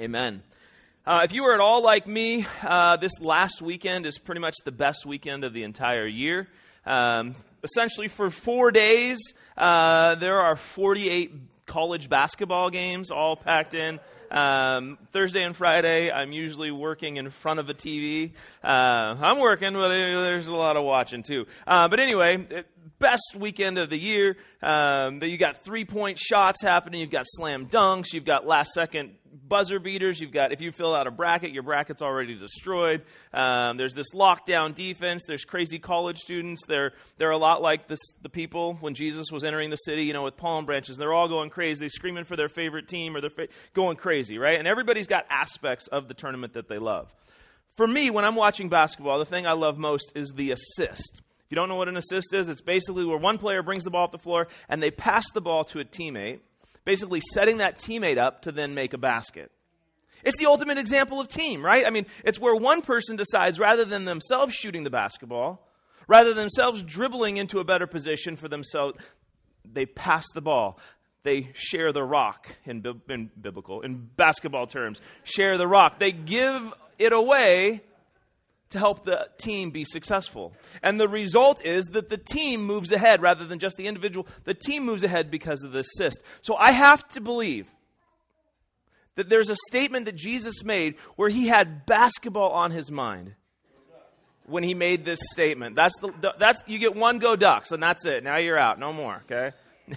Amen. If you were at all like me, this last weekend is pretty much the best weekend of the entire year. Essentially, for 4 days, there are 48 college basketball games all packed in. Thursday and Friday, I'm usually working in front of a TV. I'm working, but there's a lot of watching too. But anyway, best weekend of the year. You got 3-point shots happening. You've got slam dunks. You've got last-second buzzer beaters. You've got, if you fill out a bracket, your bracket's already destroyed. There's this lockdown defense. There's crazy college students. They're a lot like the people when Jesus was entering the city, with palm branches. They're all going crazy, screaming for their favorite team, or they're going crazy, right? And everybody's got aspects of the tournament that they love. For me, when I'm watching basketball, the thing I love most is the assist. If you don't know what an assist is, it's basically where one player brings the ball up the floor and they pass the ball to a teammate, basically setting that teammate up to then make a basket. It's the ultimate example of team, right? I mean, it's where one person decides, rather than themselves shooting the basketball, rather than themselves dribbling into a better position for themselves, they pass the ball. They share the rock in basketball terms. Share the rock. They give it away to help the team be successful. And the result is that the team moves ahead rather than just the individual. The team moves ahead because of the assist. So I have to believe that there's a statement that Jesus made where he had basketball on his mind when he made this statement. That's you get one go Ducks, and that's it. Now you're out. No more, okay?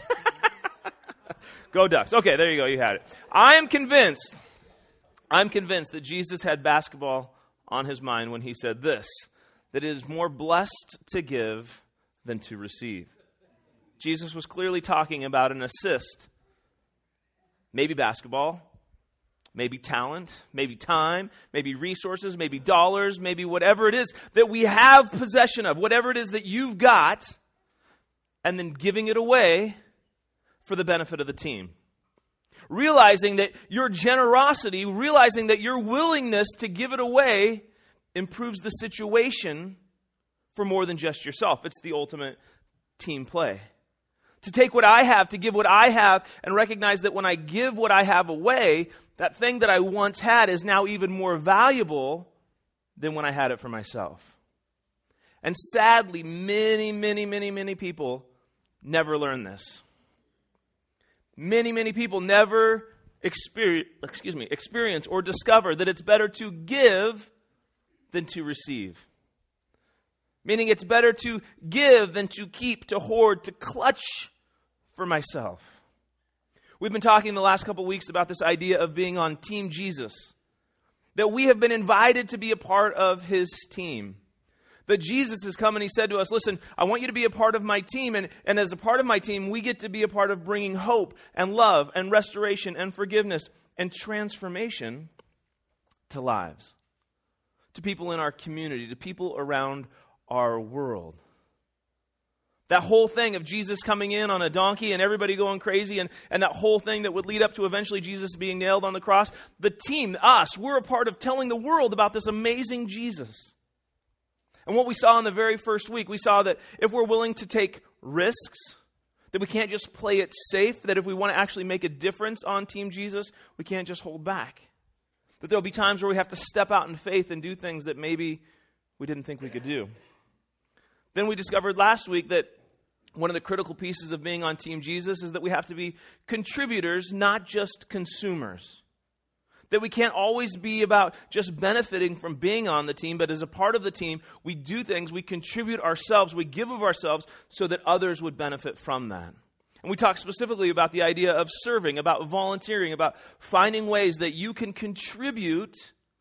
Go Ducks. Okay, there you go. You had it. I'm convinced that Jesus had basketball on his mind when he said this, that it is more blessed to give than to receive. Jesus was clearly talking about an assist. Maybe basketball, maybe talent, maybe time, maybe resources, maybe dollars, maybe whatever it is that we have possession of, whatever it is that you've got, and then giving it away for the benefit of the team. Realizing that your generosity, realizing that your willingness to give it away improves the situation for more than just yourself. It's the ultimate team play. To take what I have, to give what I have, and recognize that when I give what I have away, that thing that I once had is now even more valuable than when I had it for myself. And sadly, many people never learn this. Many people never experience or discover that it's better to give than to receive. Meaning it's better to give than to keep, to hoard, to clutch for myself. We've been talking the last couple weeks about this idea of being on Team Jesus. That we have been invited to be a part of his team. That Jesus has come and he said to us, listen, I want you to be a part of my team. And as a part of my team, we get to be a part of bringing hope and love and restoration and forgiveness and transformation to lives. To people in our community, to people around our world. That whole thing of Jesus coming in on a donkey and everybody going crazy and that whole thing that would lead up to eventually Jesus being nailed on the cross. The team, us, we're a part of telling the world about this amazing Jesus. And what we saw in the very first week, we saw that if we're willing to take risks, that we can't just play it safe, that if we want to actually make a difference on Team Jesus, we can't just hold back. That there'll be times where we have to step out in faith and do things that maybe we didn't think we could do. Then we discovered last week that one of the critical pieces of being on Team Jesus is that we have to be contributors, not just consumers. That we can't always be about just benefiting from being on the team, but as a part of the team, we do things, we contribute ourselves, we give of ourselves so that others would benefit from that. And we talk specifically about the idea of serving, about volunteering, about finding ways that you can contribute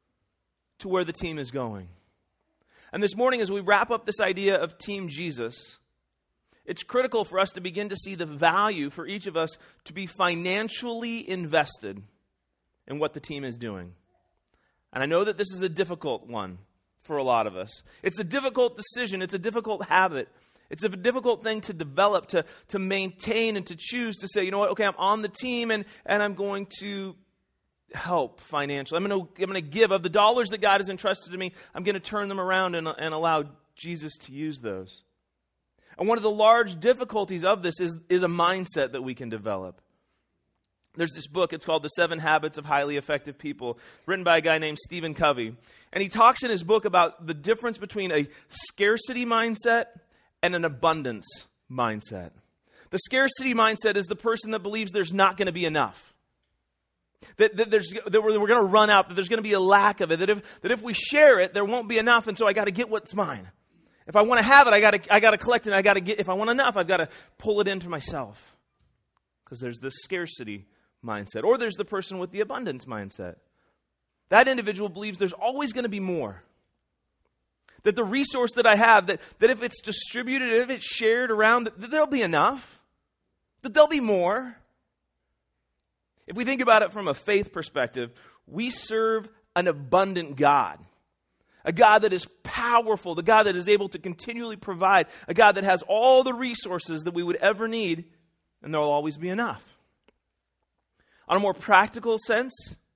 to where the team is going. And this morning, as we wrap up this idea of Team Jesus, it's critical for us to begin to see the value for each of us to be financially invested in what the team is doing. And I know that this is a difficult one for a lot of us. It's a difficult decision. It's a difficult habit. It's a difficult thing to develop, to maintain, and to choose to say, you know what, okay, I'm on the team and I'm going to help financially. I'm going to give of the dollars that God has entrusted to me. I'm going to turn them around and allow Jesus to use those. And one of the large difficulties of this is a mindset that we can develop. There's this book, it's called The 7 Habits of Highly Effective People, written by a guy named Stephen Covey. And he talks in his book about the difference between a scarcity mindset and an abundance mindset. The scarcity mindset is the person that believes there's not going to be enough. That we're going to run out, that there's going to be a lack of it, that if we share it, there won't be enough, and so I got to get what's mine. If I want to have it, I got to collect it, I got to get, if I want enough, I've got to pull it into myself. Because there's this scarcity mindset. Or there's the person with the abundance mindset. That individual believes there's always going to be more. That the resource that I have, that if it's distributed, if it's shared around, that there'll be enough. That there'll be more. If we think about it from a faith perspective, we serve an abundant God. A God that is powerful, the God that is able to continually provide, a God that has all the resources that we would ever need, and there'll always be enough. On a more practical sense,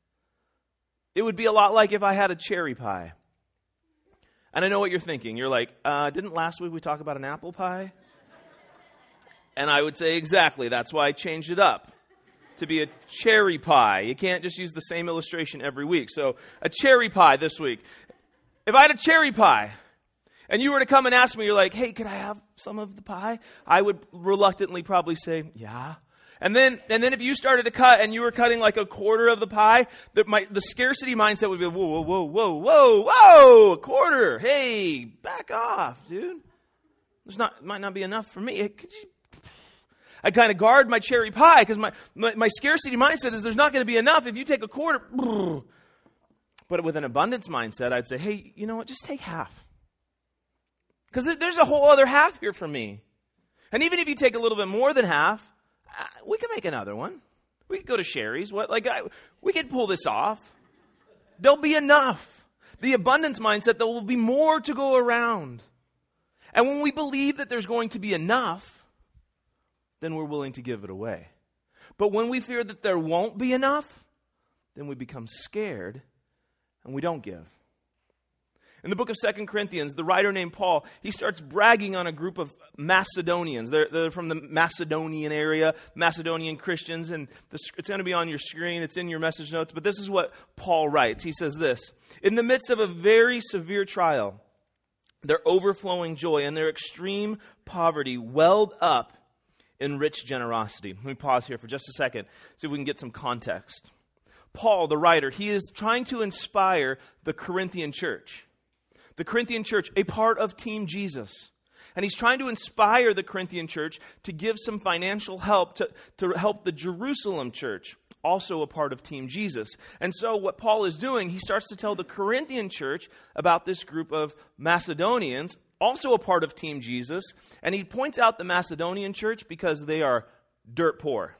it would be a lot like if I had a cherry pie. And I know what you're thinking. You're like, didn't last week we talk about an apple pie? And I would say, exactly, that's why I changed it up to be a cherry pie. You can't just use the same illustration every week. So, a cherry pie this week. If I had a cherry pie, and you were to come and ask me, you're like, hey, could I have some of the pie? I would reluctantly probably say, yeah. And then if you started to cut and you were cutting like a quarter of the pie, the scarcity mindset would be, whoa, a quarter. Hey, back off, dude. Might not be enough for me. I kind of guard my cherry pie because my scarcity mindset is there's not going to be enough if you take a quarter. But with an abundance mindset, I'd say, hey, you know what, just take half. Because there's a whole other half here for me. And even if you take a little bit more than half, we can make another one. We could go to Sherry's. We could pull this off. There'll be enough. The abundance mindset, there will be more to go around. And when we believe that there's going to be enough, then we're willing to give it away. But when we fear that there won't be enough, then we become scared and we don't give. In the book of 2 Corinthians, the writer named Paul, he starts bragging on a group of Macedonians. They're from the Macedonian area, Macedonian Christians, and it's going to be on your screen. It's in your message notes, but this is what Paul writes. He says this, in the midst of a very severe trial, their overflowing joy and their extreme poverty welled up in rich generosity. Let me pause here for just a second, see if we can get some context. Paul, the writer, he is trying to inspire the Corinthian church. The Corinthian church, a part of Team Jesus. And he's trying to inspire the Corinthian church to give some financial help to help the Jerusalem church, also a part of Team Jesus. And so what Paul is doing, he starts to tell the Corinthian church about this group of Macedonians, also a part of Team Jesus. And he points out the Macedonian church because they are dirt poor.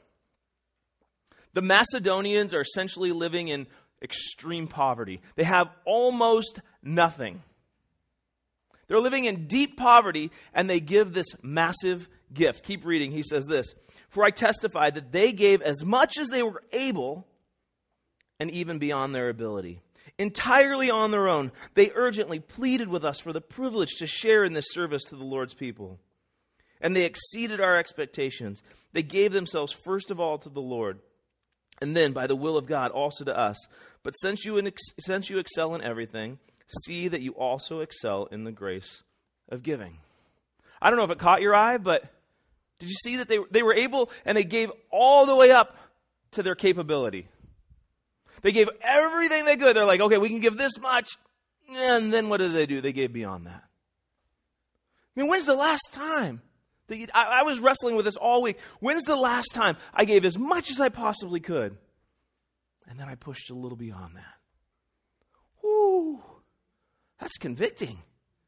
The Macedonians are essentially living in extreme poverty. They have almost nothing. They're living in deep poverty, and they give this massive gift. Keep reading. He says this, for I testify that they gave as much as they were able, and even beyond their ability. Entirely on their own, they urgently pleaded with us for the privilege to share in this service to the Lord's people. And they exceeded our expectations. They gave themselves first of all to the Lord, and then by the will of God also to us. But since you excel in everything, see that you also excel in the grace of giving. I don't know if it caught your eye, but did you see that they were able, and they gave all the way up to their capability. They gave everything they could. They're like, okay, we can give this much. And then what did they do? They gave beyond that. I mean, when's the last time? I was wrestling with this all week. When's the last time I gave as much as I possibly could? And then I pushed a little beyond that. Whoo. That's convicting.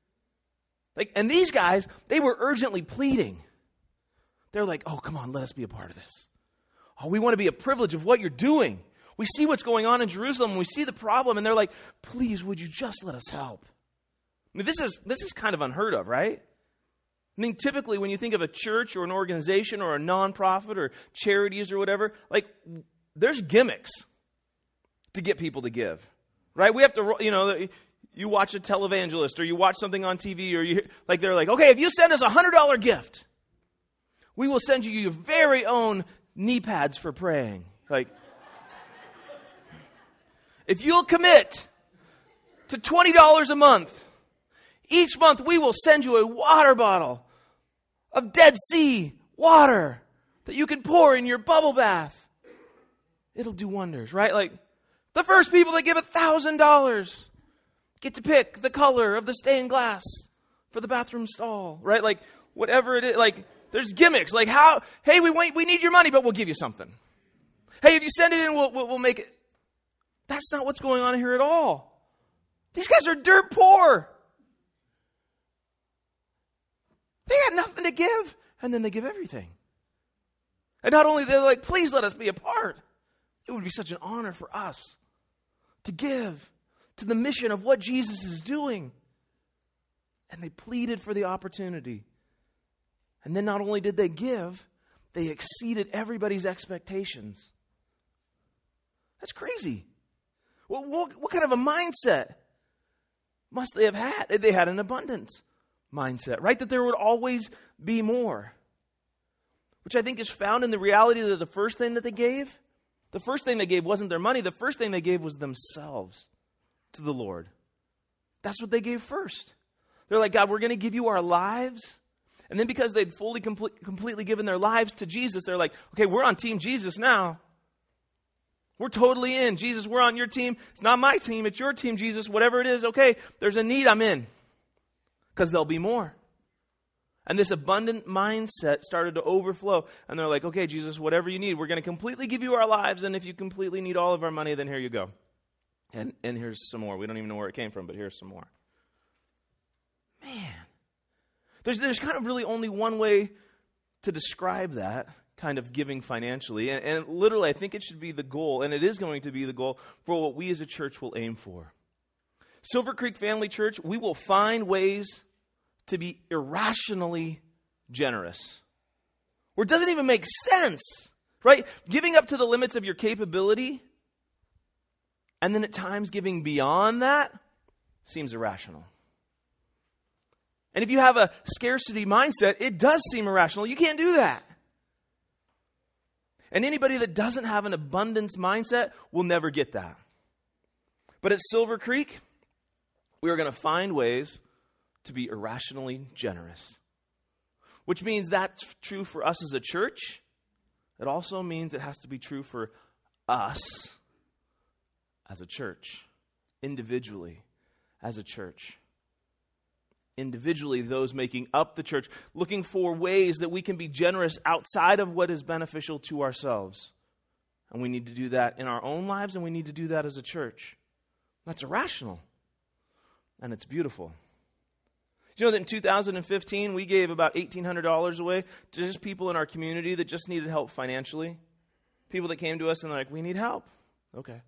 And these guys, they were urgently pleading. They're like, oh, come on, let us be a part of this. Oh, we want to be a privilege of what you're doing. We see what's going on in Jerusalem, and we see the problem, and they're like, please, would you just let us help? I mean, this is kind of unheard of, right? I mean, typically when you think of a church or an organization or a nonprofit or charities or whatever, there's gimmicks to get people to give, right? We have to, you watch a televangelist or you watch something on TV or they're like, okay, if you send us $100 gift, we will send you your very own knee pads for praying. Like, if you'll commit to $20 a month, each month we will send you a water bottle of Dead Sea water that you can pour in your bubble bath. It'll do wonders, right? Like, the first people that give $1,000 get to pick the color of the stained glass for the bathroom stall, right? Like, whatever it is, like, there's gimmicks. Like, hey, we need your money, but we'll give you something. Hey, if you send it in, we'll make it. That's not what's going on here at all. These guys are dirt poor. They had nothing to give, and then they give everything. And not only they're like, please let us be a part. It would be such an honor for us to give to the mission of what Jesus is doing. And they pleaded for the opportunity. And then not only did they give, they exceeded everybody's expectations. That's crazy. What kind of a mindset must they have had? They had an abundance mindset, right? That there would always be more. Which I think is found in the reality that the first thing that they gave, the first thing they gave wasn't their money. The first thing they gave was themselves to the Lord. That's what they gave first. They're like, God, we're going to give you our lives. And then because they'd fully, completely given their lives to Jesus, they're like, okay, we're on Team Jesus now. We're totally in. Jesus, we're on your team. It's not my team. It's your team, Jesus. Whatever it is, okay, there's a need, I'm in. Because there'll be more. And this abundant mindset started to overflow. And they're like, okay, Jesus, whatever you need, we're going to completely give you our lives. And if you completely need all of our money, then here you go. And here's some more. We don't even know where it came from, but here's some more. Man. There's kind of really only one way to describe that kind of giving financially. And literally, I think it should be the goal, and it is going to be the goal for what we as a church will aim for. Silver Creek Family Church, we will find ways to be irrationally generous. Where it doesn't even make sense, right? Giving up to the limits of your capability, and then at times giving beyond that, seems irrational. And if you have a scarcity mindset, it does seem irrational. You can't do that. And anybody that doesn't have an abundance mindset will never get that. But at Silver Creek, we are going to find ways to be irrationally generous. Which means that's true for us as a church. It also means it has to be true for us as a church. Individually as a church. Individually, those making up the church, looking for ways that we can be generous outside of what is beneficial to ourselves. And we need to do that in our own lives, and we need to do that as a church. That's irrational. And it's beautiful. Do you know that in 2015, we gave about $1,800 away to just people in our community that just needed help financially? People that came to us and they're like, we need help. Okay.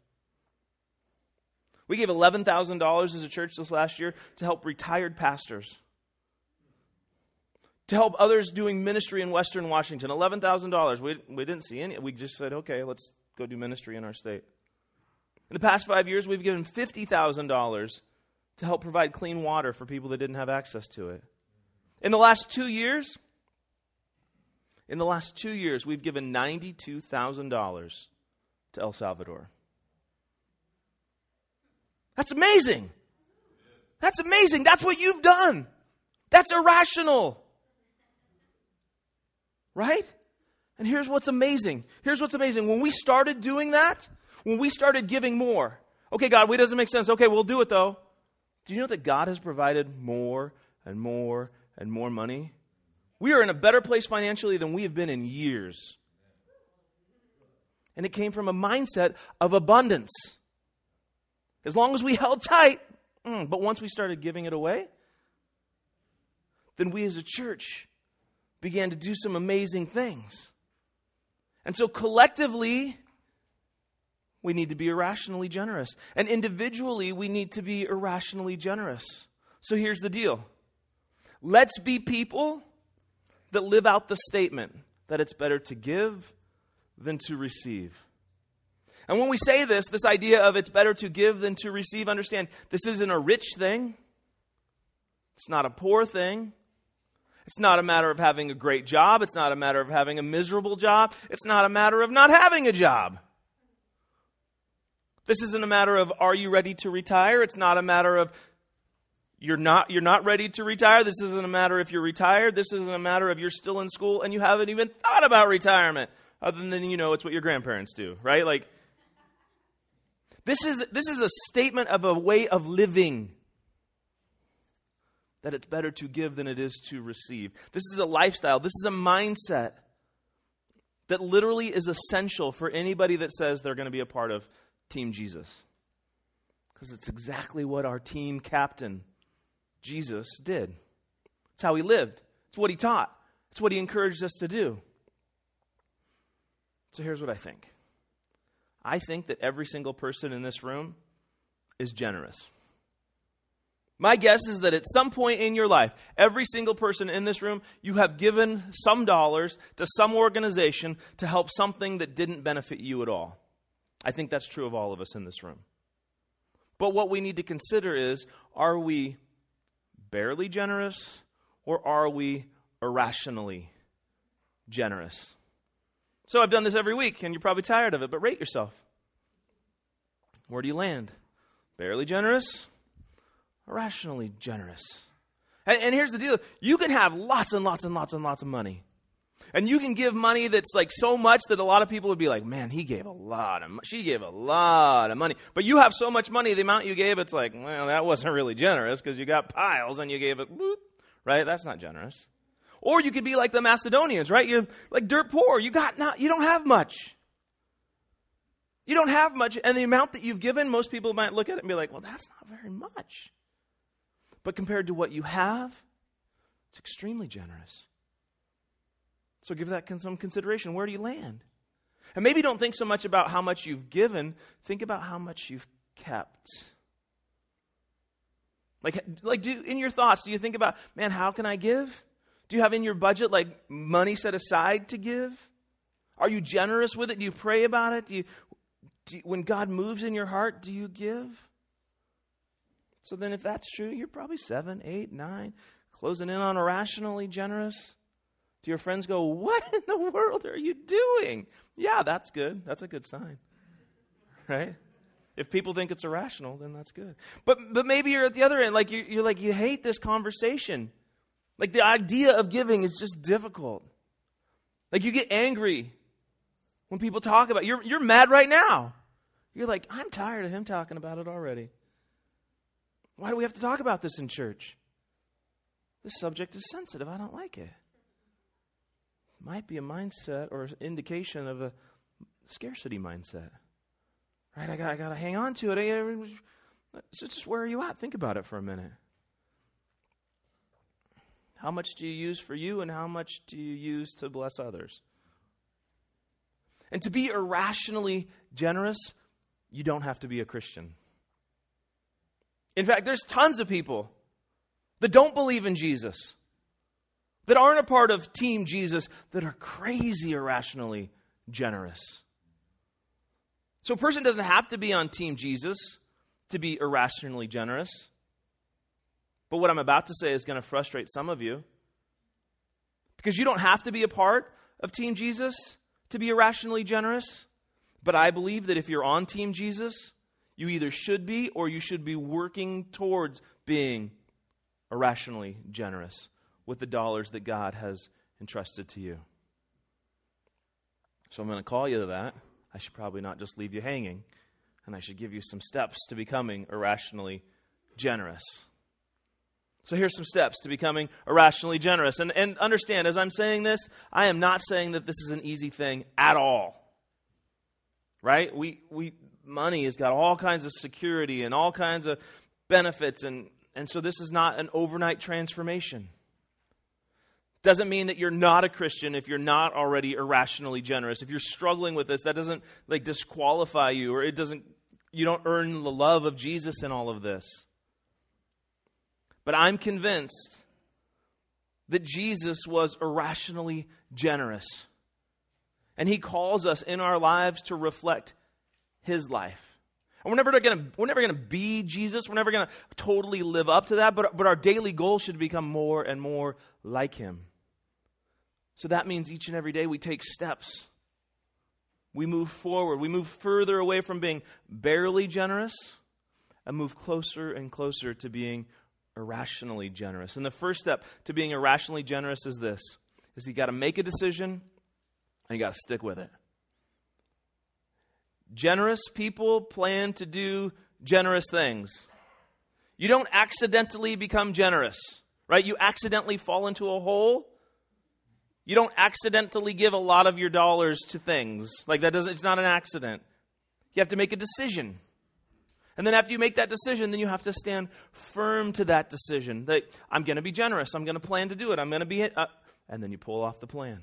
We gave $11,000 as a church this last year to help retired pastors. To help others doing ministry in Western Washington. $11,000. We didn't see any. We just said, okay, let's go do ministry in our state. In the past 5 years, we've given $50,000 to help provide clean water for people that didn't have access to it. In the last 2 years, we've given $92,000 to El Salvador. That's amazing. That's amazing. That's what you've done. That's irrational. Right? And here's what's amazing. When we started doing that, when we started giving more, okay, God, it doesn't make sense. Okay, we'll do it though. Do you know that God has provided more and more and more money? We are in a better place financially than we have been in years. And it came from a mindset of abundance. As long as we held tight, but once we started giving it away, then we as a church began to do some amazing things. And so collectively, we need to be irrationally generous. And individually, we need to be irrationally generous. So here's the deal. Let's be people that live out the statement that it's better to give than to receive. And when we say this idea of it's better to give than to receive, understand, this isn't a rich thing. It's not a poor thing. It's not a matter of having a great job. It's not a matter of having a miserable job. It's not a matter of not having a job. This isn't a matter of, are you ready to retire? It's not a matter of, you're not ready to retire. This isn't a matter if you're retired. This isn't a matter of you're still in school and you haven't even thought about retirement, other than, it's what your grandparents do, right? Like, this is a statement of a way of living, that it's better to give than it is to receive. This is a lifestyle. This is a mindset that literally is essential for anybody that says they're going to be a part of Team Jesus. Because it's exactly what our team captain, Jesus, did. It's how he lived. It's what he taught. It's what he encouraged us to do. So here's what I think. I think that every single person in this room is generous. My guess is that at some point in your life, every single person in this room, you have given some dollars to some organization to help something that didn't benefit you at all. I think that's true of all of us in this room. But what we need to consider is, are we barely generous or are we irrationally generous? So I've done this every week and you're probably tired of it, but rate yourself. Where do you land? Barely generous? Irrationally generous? And here's the deal. You can have lots and lots and lots and lots of money. And you can give money that's like so much that a lot of people would be like, man, she gave a lot of money. But you have so much money, the amount you gave, it's like, well, that wasn't really generous because you got piles and you gave it, right? That's not generous. Or you could be like the Macedonians, right? You're like dirt poor. You don't have much. You don't have much. And the amount that you've given, most people might look at it and be like, well, that's not very much. But compared to what you have, it's extremely generous. So give that some consideration. Where do you land? And maybe don't think so much about how much you've given. Think about how much you've kept. In your thoughts, do you think about, man, how can I give? Do you have in your budget like money set aside to give? Are you generous with it? Do you pray about it? When God moves in your heart, do you give? So then if that's true, you're probably 7, 8, 9, closing in on irrationally generous. Do your friends go, what in the world are you doing? Yeah, that's good. That's a good sign, right? If people think it's irrational, then that's good. But maybe you're at the other end, like you're like, you hate this conversation. Like the idea of giving is just difficult. Like you get angry when people talk about it. You're mad right now. You're like, I'm tired of him talking about it already. Why do we have to talk about this in church? This subject is sensitive. I don't like it. Might be a mindset or indication of a scarcity mindset. Right? I got to hang on to it. So just where are you at? Think about it for a minute. How much do you use for you and how much do you use to bless others? And to be irrationally generous, you don't have to be a Christian. In fact, there's tons of people that don't believe in Jesus, that aren't a part of Team Jesus, that are crazy irrationally generous. So a person doesn't have to be on Team Jesus to be irrationally generous. But what I'm about to say is going to frustrate some of you. Because you don't have to be a part of Team Jesus to be irrationally generous. But I believe that if you're on Team Jesus, you either should be or you should be working towards being irrationally generous with the dollars that God has entrusted to you. So I'm going to call you to that. I should probably not just leave you hanging. And I should give you some steps to becoming irrationally generous. So here's some steps to becoming irrationally generous. And understand, as I'm saying this, I am not saying that this is an easy thing at all. Right? Money has got all kinds of security and all kinds of benefits. And so this is not an overnight transformation. Doesn't mean that you're not a Christian if you're not already irrationally generous. If you're struggling with this, that doesn't disqualify you, or you don't earn the love of Jesus in all of this. But I'm convinced that Jesus was irrationally generous. And he calls us in our lives to reflect his life. And we're never going to be Jesus. We're never going to totally live up to that. But our daily goal should become more and more like him. So that means each and every day we take steps we move forward. We move further away from being barely generous and move closer and closer to being irrationally generous. And the first step to being irrationally generous is this, is you got to make a decision and you got to stick with it. Generous people plan to do generous things. You don't accidentally become generous, right? You accidentally fall into a hole. You don't accidentally give a lot of your dollars to things. It's not an accident. You have to make a decision. And then after you make that decision, then you have to stand firm to that decision. That I'm going to be generous. I'm going to plan to do it. I'm going to be it. And then you pull off the plan.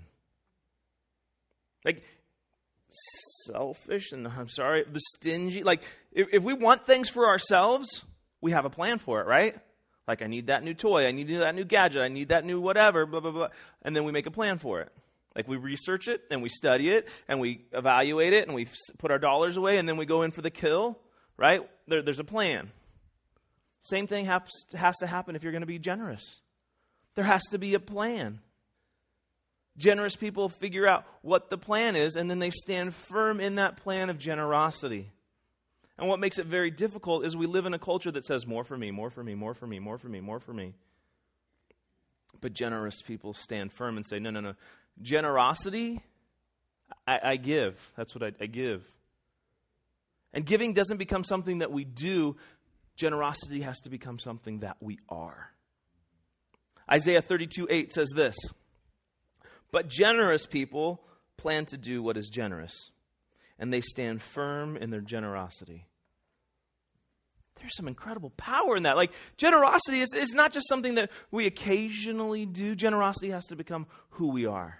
Selfish and the stingy. If we want things for ourselves, we have a plan for it, right? I need that new toy, I need that new gadget, I need that new whatever, blah, blah, blah. And then we make a plan for it. We research it, and we study it, and we evaluate it, and we put our dollars away, and then we go in for the kill, right? There's a plan. Same thing has to happen if you're going to be generous. There has to be a plan. Generous people figure out what the plan is, and then they stand firm in that plan of generosity. And what makes it very difficult is we live in a culture that says, more for me, more for me, more for me, more for me, more for me. But generous people stand firm and say, no. Generosity, I give. That's what I give. And giving doesn't become something that we do. Generosity has to become something that we are. Isaiah 32:8 says this, but generous people plan to do what is generous, and they stand firm in their generosity. There's some incredible power in that. Generosity is not just something that we occasionally do. Generosity has to become who we are.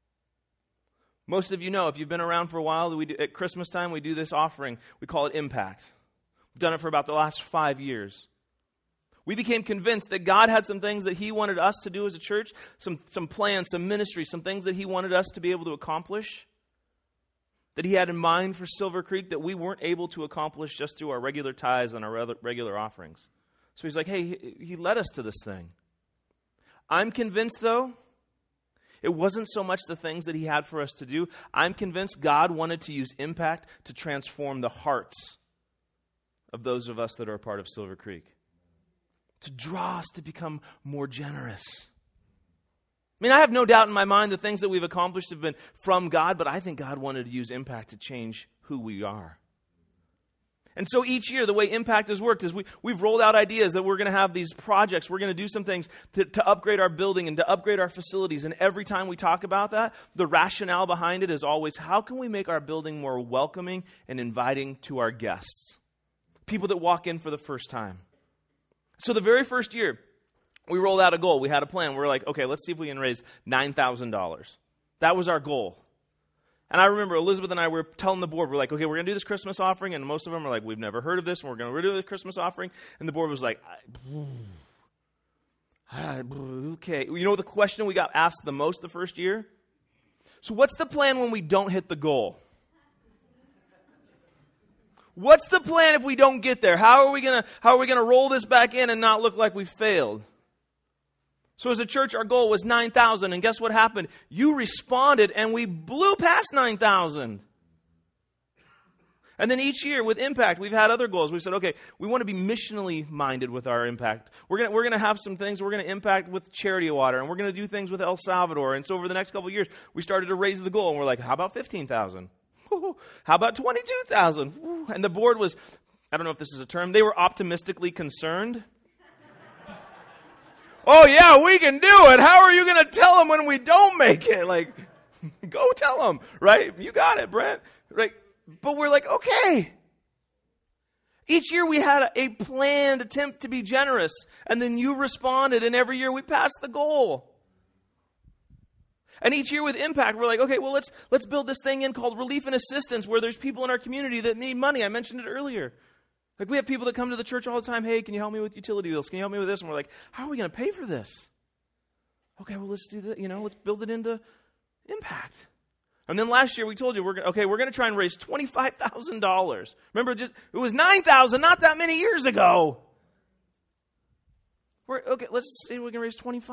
Most of you know, if you've been around for a while, at Christmas time, we do this offering. We call it Impact. We've done it for about the last 5 years. We became convinced that God had some things that He wanted us to do as a church, some plans, some ministry, some things that He wanted us to be able to accomplish, that He had in mind for Silver Creek that we weren't able to accomplish just through our regular tithes and our regular offerings. So He's like, hey, He led us to this thing. I'm convinced, though, it wasn't so much the things that He had for us to do. I'm convinced God wanted to use Impact to transform the hearts of those of us that are a part of Silver Creek, to draw us to become more generous. I have no doubt in my mind the things that we've accomplished have been from God, but I think God wanted to use Impact to change who we are. And so each year, the way Impact has worked is we've rolled out ideas that we're going to have these projects. We're going to do some things to upgrade our building and to upgrade our facilities. And every time we talk about that, the rationale behind it is always, how can we make our building more welcoming and inviting to our guests? People that walk in for the first time. So the very first year, we rolled out a goal. We had a plan. We were like, okay, let's see if we can raise $9,000. That was our goal. And I remember Elizabeth and I were telling the board, we're like, okay, we're going to do this Christmas offering. And most of them are like, we've never heard of this, and we're going to do this Christmas offering. And the board was like, okay. You know the question we got asked the most the first year? So what's the plan when we don't hit the goal? What's the plan if we don't get there? How are we gonna roll this back in and not look like we failed? So as a church, our goal was 9,000, and guess what happened? You responded, and we blew past 9,000. And then each year with Impact, we've had other goals. We said, okay, we want to be missionally minded with our Impact. We're gonna have some things. We're gonna impact with Charity Water, and we're gonna do things with El Salvador. And so over the next couple of years, we started to raise the goal, and we're like, how about 15,000? How about 22,000? And the board was, I don't know if this is a term, they were optimistically concerned. Oh yeah, we can do it. How are you going to tell them when we don't make it? Go tell them, right? You got it, Brent. Right? But we're like, okay. Each year we had a planned attempt to be generous, and then you responded, and every year we passed the goal. And each year with Impact, we're like, okay, well, let's build this thing in called Relief and Assistance, where there's people in our community that need money. I mentioned it earlier. We have people that come to the church all the time. Hey, can you help me with utility bills? Can you help me with this? And we're like, how are we going to pay for this? Okay, well, let's do that. Let's build it into Impact. And then last year we told you, we're going to try and raise $25,000. Remember, it was 9,000 not that many years ago. Let's see if we can raise 25.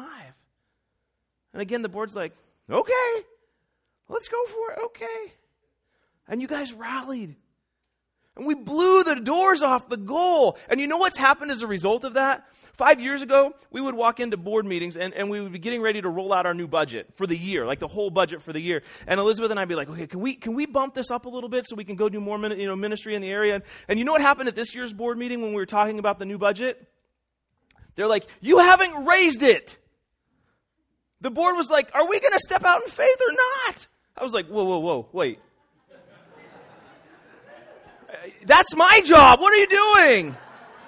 And again, the board's like, okay, let's go for it. Okay. And you guys rallied. And we blew the doors off the goal. And you know what's happened as a result of that? 5 years ago, we would walk into board meetings and we would be getting ready to roll out our new budget for the year, like the whole budget for the year. And Elizabeth and I'd be like, okay, can we bump this up a little bit so we can go do more ministry in the area? And you know what happened at this year's board meeting when we were talking about the new budget? They're like, you haven't raised it. The board was like, are we going to step out in faith or not? I was like, whoa, wait. That's my job. What are you doing?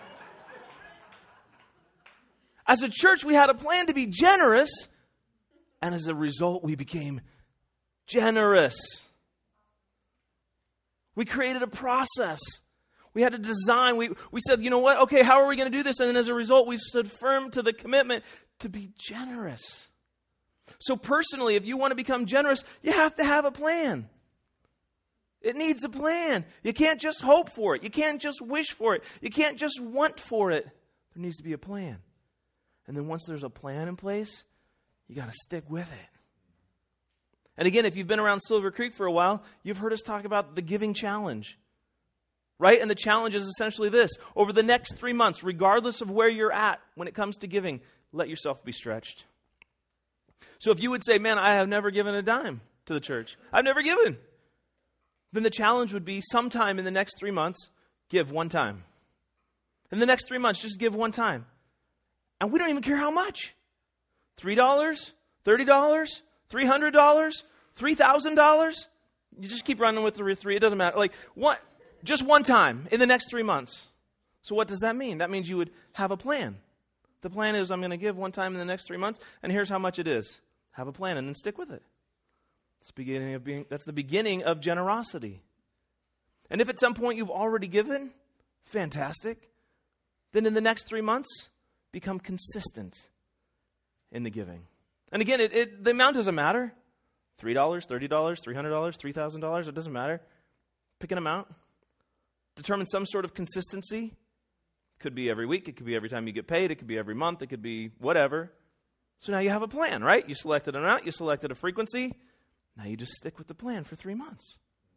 As a church, we had a plan to be generous, and as a result, we became generous. We created a process. We had a design. We said, you know what? Okay, how are we going to do this? And then as a result, we stood firm to the commitment to be generous. So personally, if you want to become generous, you have to have a plan. It needs a plan. You can't just hope for it. You can't just wish for it. You can't just want for it. There needs to be a plan. And then once there's a plan in place, you got to stick with it. And again, if you've been around Silver Creek for a while, you've heard us talk about the giving challenge. Right? And the challenge is essentially this. Over the next 3 months, regardless of where you're at when it comes to giving, let yourself be stretched. So if you would say, man, I have never given a dime to the church. I've never given. Then the challenge would be sometime in the next 3 months, give one time. In the next 3 months, just give one time. And we don't even care how much. $3, $30, $300, $3,000. You just keep running with the three. It doesn't matter. Like just one time in the next 3 months. So what does that mean? That means you would have a plan. The plan is I'm going to give one time in the next 3 months, and here's how much it is. Have a plan and then stick with it. That's the beginning of generosity. And if at some point you've already given, fantastic. Then in the next 3 months, become consistent in the giving. And again, the amount doesn't matter. $3, $30, $300, $3,000, it doesn't matter. Pick an amount. Determine some sort of consistency. Could be every week. It could be every time you get paid. It could be every month. It could be whatever. So now you have a plan, right? You selected an amount. You selected a frequency. Now you just stick with the plan for 3 months.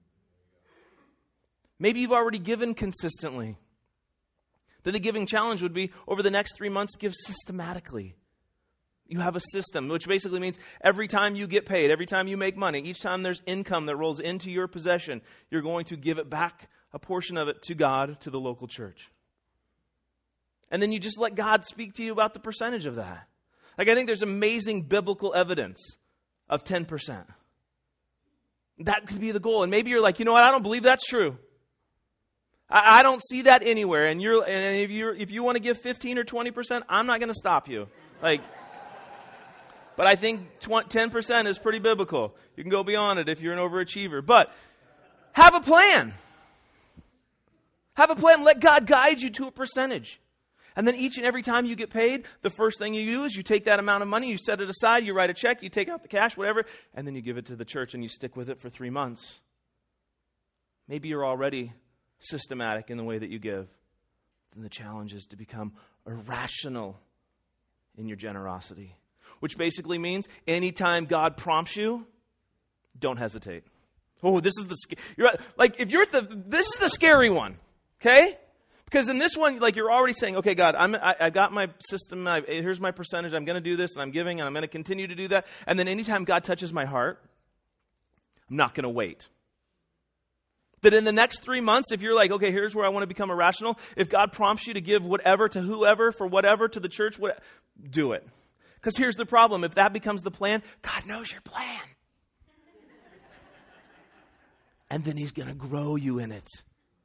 Maybe you've already given consistently. Then the giving challenge would be, over the next 3 months, give systematically. You have a system, which basically means every time you get paid, every time you make money, each time there's income that rolls into your possession, you're going to give it back, a portion of it, to God, to the local church. And then you just let God speak to you about the percentage of that. Like, I think there's amazing biblical evidence of 10%. That could be the goal. And maybe you're like, you know what, I don't believe that's true. I don't see that anywhere. And if you want to give 15 or 20%, I'm not going to stop you. But I think 10% is pretty biblical. You can go beyond it if you're an overachiever. But have a plan. Have a plan. Let God guide you to a percentage. And then each and every time you get paid, the first thing you do is you take that amount of money, you set it aside, you write a check, you take out the cash, whatever, and then you give it to the church and you stick with it for 3 months. Maybe you're already systematic in the way that you give. Then the challenge is to become irrational in your generosity. Which basically means anytime God prompts you, don't hesitate. Oh, this is this is the scary one, okay? Because in this one, you're already saying, okay, God, I got my system. Here's my percentage. I'm going to do this, and I'm giving, and I'm going to continue to do that. And then anytime God touches my heart, I'm not going to wait. That in the next 3 months, if you're like, okay, here's where I want to become irrational. If God prompts you to give whatever to whoever, for whatever, to the church, do it. Because here's the problem. If that becomes the plan, God knows your plan. And then He's going to grow you in it.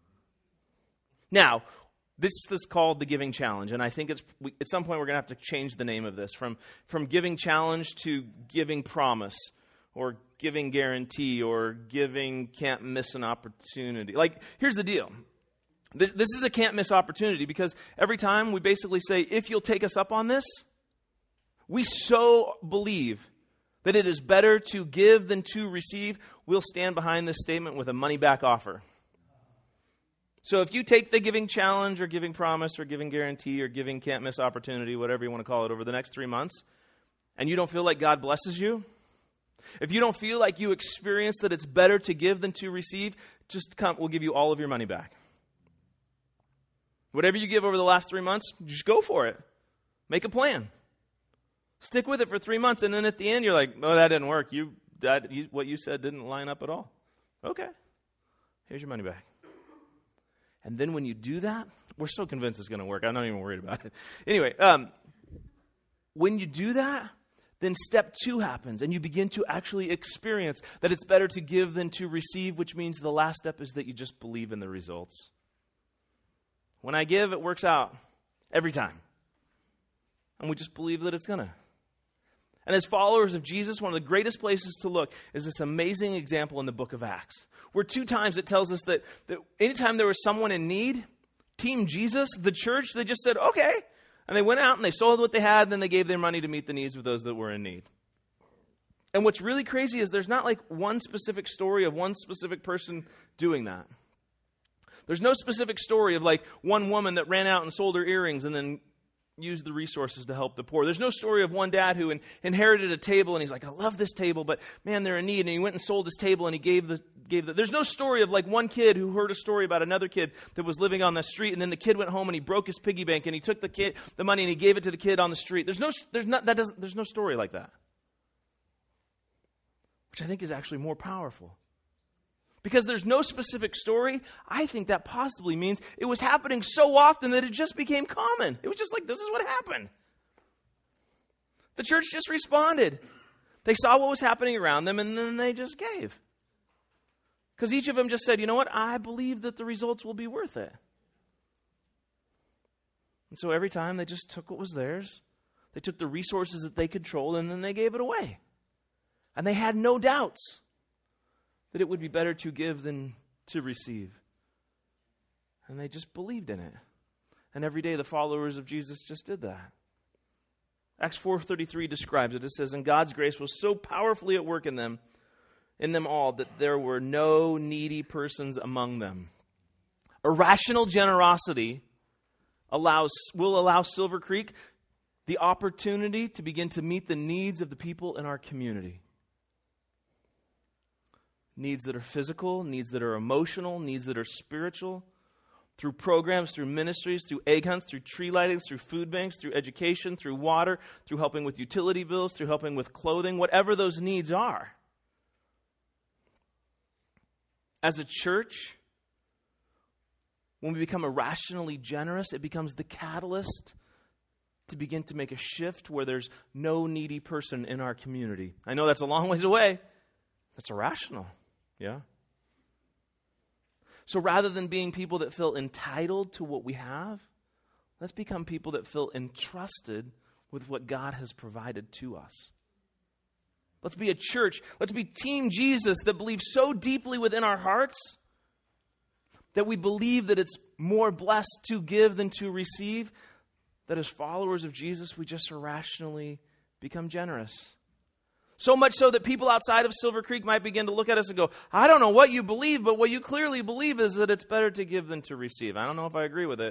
Now, this is called the Giving Challenge, and I think at some point we're going to have to change the name of this from Giving Challenge to Giving Promise, or Giving Guarantee, or Giving Can't Miss an Opportunity. Here's the deal. This is a can't miss opportunity, because every time we basically say, if you'll take us up on this, we so believe that it is better to give than to receive, we'll stand behind this statement with a money-back offer. So if you take the Giving Challenge or Giving Promise or Giving Guarantee or Giving Can't Miss Opportunity, whatever you want to call it, over the next 3 months, and you don't feel like God blesses you, If you don't feel like you experience that it's better to give than to receive, just come. We'll give you all of your money back. Whatever you give over the last 3 months, just go for it. Make a plan. Stick with it for 3 months, and then at the end, you're like, "Oh, that didn't work. What you said didn't line up at all." Okay, here's your money back. And then when you do that, we're so convinced it's going to work. I'm not even worried about it. Anyway, when you do that, then step 2 happens, and you begin to actually experience that it's better to give than to receive, which means the last step is that you just believe in the results. When I give, it works out every time. And we just believe that it's going to. And as followers of Jesus, one of the greatest places to look is this amazing example in the book of Acts, where 2 times it tells us that anytime there was someone in need, Team Jesus, the church, they just said, okay. And they went out and they sold what they had, and then they gave their money to meet the needs of those that were in need. And what's really crazy is there's not like one specific story of one specific person doing that. There's no specific story of like one woman that ran out and sold her earrings and then used the resources to help the poor. There's no story of one dad who inherited a table and he's like, I love this table, but man, they're in need. And he went and sold his table and he gave the. There's no story of like one kid who heard a story about another kid that was living on the street, and then the kid went home and he broke his piggy bank and he took the money and he gave it to the kid on the street. There's no story like that, which I think is actually more powerful. Because there's no specific story, I think that possibly means it was happening so often that it just became common. It was just like, this is what happened. The church just responded. They saw what was happening around them, and then they just gave. Because each of them just said, you know what, I believe that the results will be worth it. And so every time they just took what was theirs, they took the resources that they controlled, and then they gave it away. And they had no doubts that it would be better to give than to receive. And they just believed in it. And every day the followers of Jesus just did that. Acts 4:33 describes it. It says, and God's grace was so powerfully at work in them all, that there were no needy persons among them. Irrational generosity will allow Silver Creek the opportunity to begin to meet the needs of the people in our community. Needs that are physical, needs that are emotional, needs that are spiritual, through programs, through ministries, through egg hunts, through tree lightings, through food banks, through education, through water, through helping with utility bills, through helping with clothing, whatever those needs are. As a church, when we become irrationally generous, it becomes the catalyst to begin to make a shift where there's no needy person in our community. I know that's a long ways away. That's irrational. Yeah. So rather than being people that feel entitled to what we have, let's become people that feel entrusted with what God has provided to us. Let's be a church. Let's be Team Jesus that believes so deeply within our hearts that we believe that it's more blessed to give than to receive, that as followers of Jesus, we just irrationally become generous. So much so that people outside of Silver Creek might begin to look at us and go, I don't know what you believe, but what you clearly believe is that it's better to give than to receive. I don't know if I agree with it.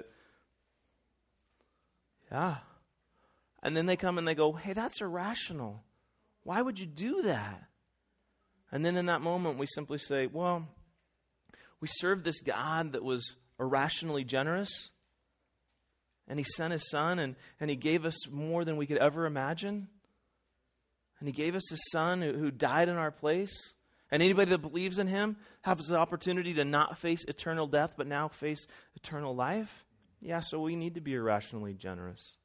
Yeah. And then they come and they go, hey, that's irrational. Why would you do that? And then in that moment, we simply say, well, we serve this God that was irrationally generous, and he sent his son, and he gave us more than we could ever imagine. And he gave us his son who died in our place. And anybody that believes in him has the opportunity to not face eternal death, but now face eternal life. Yeah, so we need to be irrationally generous.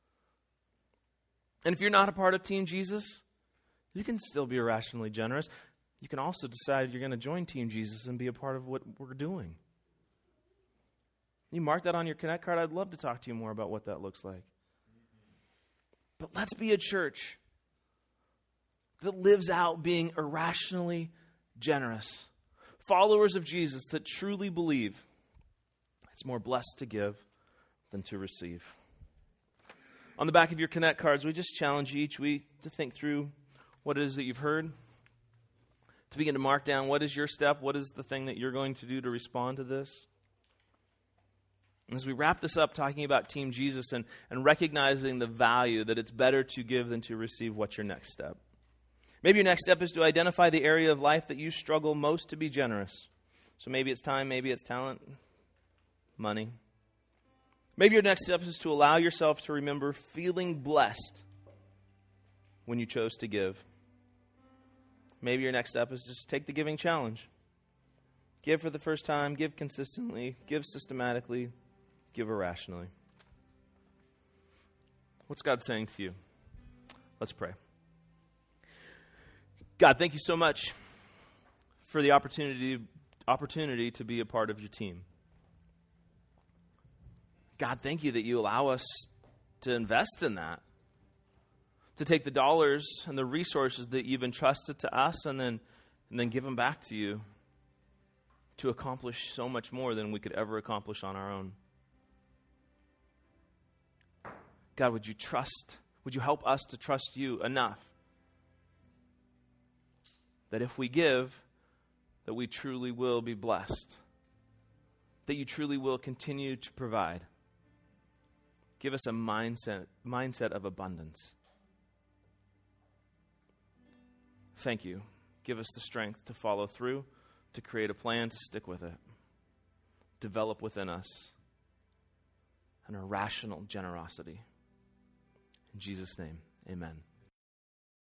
And if you're not a part of Team Jesus, you can still be irrationally generous. You can also decide you're going to join Team Jesus and be a part of what we're doing. You mark that on your Connect card. I'd love to talk to you more about what that looks like. But let's be a church that lives out being irrationally generous. Followers of Jesus that truly believe it's more blessed to give than to receive. On the back of your Connect cards, we just challenge you each week to think through what it is that you've heard, to begin to mark down what is your step, what is the thing that you're going to do to respond to this. And as we wrap this up talking about Team Jesus and recognizing the value that it's better to give than to receive, what's your next step? Maybe your next step is to identify the area of life that you struggle most to be generous. So maybe it's time, maybe it's talent, money. Maybe your next step is to allow yourself to remember feeling blessed when you chose to give. Maybe your next step is just take the giving challenge. Give for the first time, give consistently, give systematically, give irrationally. What's God saying to you? Let's pray. God, thank you so much for the opportunity to be a part of your team. God, thank you that you allow us to invest in that, to take the dollars and the resources that you've entrusted to us and then give them back to you to accomplish so much more than we could ever accomplish on our own. God, would you help us to trust you enough that if we give, that we truly will be blessed, that you truly will continue to provide. Give us a mindset of abundance. Thank you. Give us the strength to follow through, to create a plan, to stick with it. Develop within us an irrational generosity. In Jesus' name, amen.